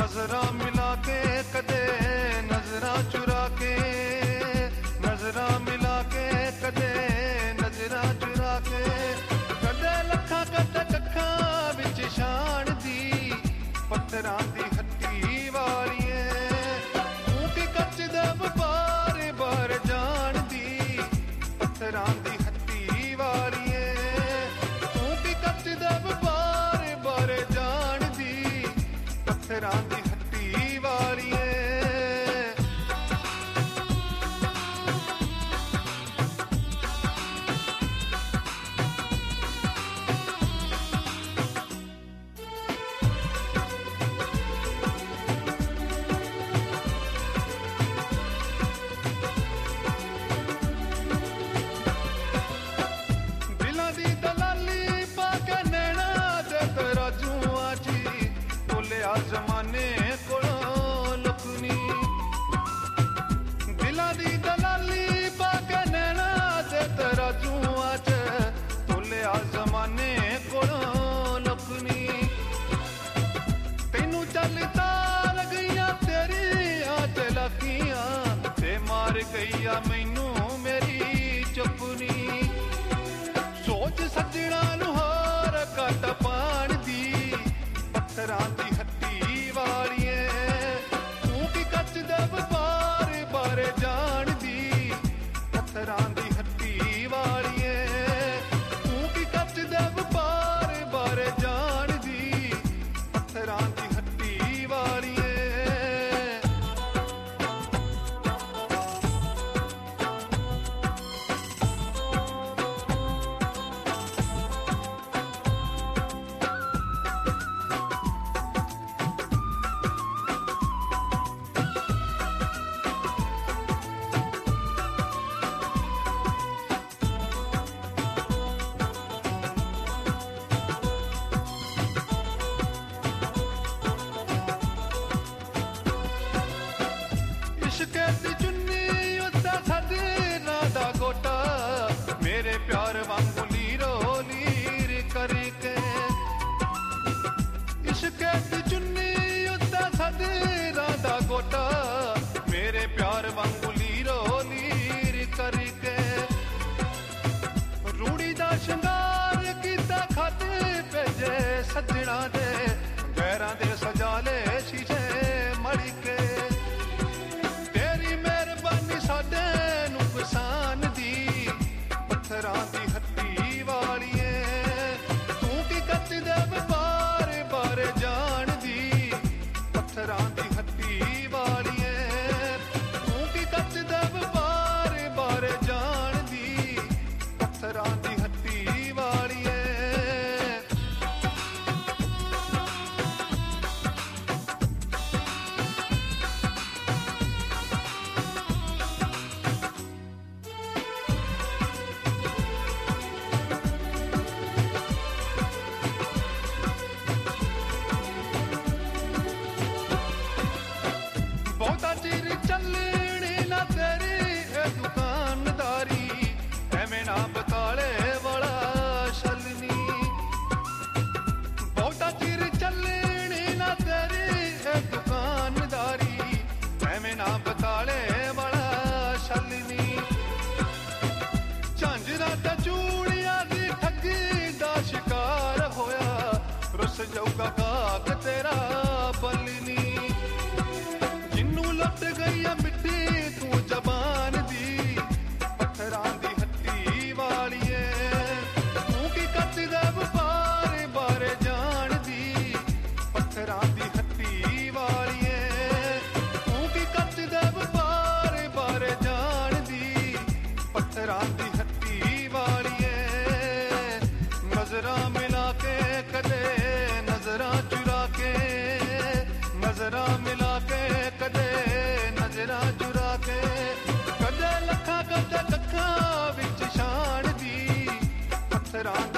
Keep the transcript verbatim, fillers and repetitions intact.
ਨਜ਼ਰਾਂ ਮਿਲਾ ਕੇ ਕਦੇ ਨਜ਼ਰਾਂ ਚੁਰਾ ਕੇ ਨਜ਼ਰਾਂ ਮਿਲਾ ਕੇ ਕਦੇ ਨਜ਼ਰਾਂ ਚੁਰਾ ਕੇ ਕਦੇ ਲੱਖਾਂ ਕਦੇ ਕੱਖਾਂ ਵਿੱਚ ਸ਼ਾਨ ਦੀ ਪੱਥਰਾਂ ਦੀ ਹੱਟੀ ਵਾਲੀਏ ਤੂੰ ਕੀ ਕੱਚ ਦੇ ਵਪਾਰ ਬਾਰ ਜਾਣਦੀ ਪੱਥਰਾਂ ਦੀ ਹੱਟੀ ਵਾਲੀਏ ਤੂੰ ਕੀ ਕੱਚ ਦੇ ਵਪਾਰ ਬਾਰ ਜਾਣਦੀ ਪੱਥਰਾਂ ਦੀ ਹੱਟੀ ਵਾਲੀਏ ਜ਼ਮਾਨੇ ਕੋਲੋਂ ਲੁਕਣੀ ਦਿਲਾਂ ਦੀ ਦਲਾਲੀ ਪਾ ਕੇ ਨੈਣਾ ਤੇ ਤਰਾਜੂਆਂ ਚ ਤੋਲਿਆ ਜ਼ਮਾਨੇ ਕੋਲੋਂ ਲੁਕਣੀ ਤੈਨੂੰ ਚੱਲ ਤਾਰ ਗਈਆਂ ਤੇਰੀਆਂ ਚਲਾਕੀਆਂ ਤੇ ਮਾਰ ਗਈਆਂ ਮੈਨੂੰ ਮੇਰੀ ਚੁੱਪਣੀ ਸੋਚ ਸੱਜਣਾ ਨੂੰ ਹੋਰ ਘੱਟ ਪਾਣ ਦੀ ਪੱਥਰਾਂ ਦੀ ਵਾਲੀਏ ਤੂੰ ਕੀ ਕੱਚ ਦੇ ਵਪਾਰ ਬਾਰੇ ਜਾਣਦੀ ਪੱਥਰਾਂ ਦੀ ਹੱਟੀ ਵਾਲੀਏ ਤੂੰ ਕੀ ਕੱਚ ਦੇ ਵਪਾਰ ਬਾਰੇ ਜਾਣਦੀ ਪੱਥਰਾਂ ਦੀ ਹੱਟੀ ਵਾਲੀਏ ਇਸ਼ਕੇ ਦੀ ਚੁੰਨੀ ਉੱਤੇ ਸਜਣਾ ਦਾ ਗੋਟਾ ਮੇਰੇ ਪਿਆਰ ਵਾਂਗੂ ਲੀਰੋ ਲੀਰ ਕਰਕੇ ਇਸ਼ਕੇ ਦੀ ਚੁੰਨੀ ਉੱਤੇ ਸਜਣਾ ਦਾ ਗੋਟਾ ਮੇਰੇ ਪਿਆਰ ਵਾਂਗੂ ਲੀਰੋ ਲੀਰ ਕਰਕੇ ਰੂੜੀ ਦਾ ਸ਼ਿੰਗਾਰ ਕੀਤਾ ਖਾਤੇ ਭੇਜੇ ਸੱਜਣਾ ਦੇ ਗੈਰਾਂ ਦੇ ਸਜਾਲੇ ਸ਼ੀਸ਼ੇ ਮੜ ਕੇ ਸਾਡੇ ਨੂੰ ਕਿਸਾਨ ਦੀ ਪੱਥਰਾਂ ਦੀ ਹੱਟੀ ਵਾਲੀਏ ਤੂੰ ਕੀ ਕੱਚ ਦੇ ਵਪਾਰ ਬਾਰੇ ਜਾਣਦੀ ਪੱਥਰਾਂ ਦੀ ਹੱਟੀ ਵਾਲੀਏ ਤੂੰ ਕੀ ਕੱਚ ਦੇ ਵਪਾਰ ਬਾਰੇ ਜਾਣਦੀ ਪੱਥਰਾਂ ਦੀ ਹੱਟੀ ਵਾਲੀਏ ਬਹੁਤਾ ਚਿਰ ਚੱਲਣੀ ਨਾ ਤੇਰੀ ਇਹ ਦੁਕਾਨਦਾਰੀ ਐਵੇਂ ਨਾ ਬਕਾਲੇ ਵਾਲਾ ਛਲਨੀ ਬਹੁਤਾ ਚਿਰ ਚੱਲਣੀ ਨਾ ਤੇਰੀ ਇਹ ਦੁਕਾਨਦਾਰੀ ਐਵੇਂ ਨਾ ਬਕਾਲੇ ਵਾਲਾ ਛਲਨੀ ਝਾਂਜਰਾਂ ਤੇ ਚੂੜੀਆਂ ਦੀ ਠੱਗੀ ਦਾ ਸ਼ਿਕਾਰ ਹੋਇਆ ਰੁੱਸ ਜਾਊਗਾ ਕਾਕ ਤੇਰਾ ਬਲਨੀ ਲੁੱਟ ਗਈ ਆ ਮਿੱਟੀ ਤੂੰ ਜ਼ਬਾਨ ਦੀ ਪੱਥਰਾਂ ਦੀ ਹੱਟੀ ਵਾਲੀਏ ਤੂੰ ਕੀ ਕੱਚ ਦੇ ਵਪਾਰ ਬਾਰੇ ਜਾਣਦੀ ਪੱਥਰਾਂ ਦੀ ਹੱਟੀ ਵਾਲੀਏ ਤੂੰ ਕੀ ਕੱਚ ਦੇ ਵਪਾਰ ਬਾਰੇ ਜਾਣਦੀ ਪੱਥਰਾਂ ਦੀ ਹੱਟੀ ਵਾਲੀਏ ਨਜ਼ਰਾਂ ਮਿਲਾ ਕੇ ਕਦੇ ਨਜ਼ਰਾਂ ਚੁਰਾ ਕੇ ਨਜ਼ਰਾਂ ਮਿਲਾ ਕੇ ਕਦੇ ਨਜ਼ਰਾਂ ਚੁਰਾ ਕੇ ਕਦੇ ਲੱਖਾਂ ਕਦੇ ਲੱਖਾਂ ਵਿੱਚ ਸ਼ਾਨ ਦੀ ਪੱਥਰਾਂ